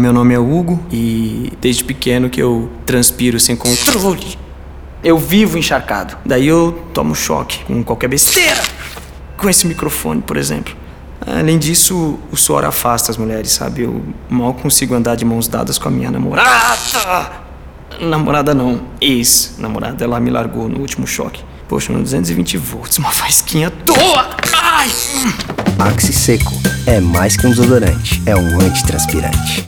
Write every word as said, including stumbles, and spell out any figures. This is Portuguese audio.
meu nome é Hugo e desde pequeno que eu transpiro sem controle. Eu vivo encharcado. Daí eu tomo choque com qualquer besteira. Com esse microfone, por exemplo. Além disso, o suor afasta as mulheres, sabe? Eu mal consigo andar de mãos dadas com a minha namorada. Namorada não, ex-namorada. Ela me largou no último choque. Poxa, no duzentos e vinte volts, uma faisquinha à toa. Ai! Axe Seco é mais que um desodorante, é um antitranspirante.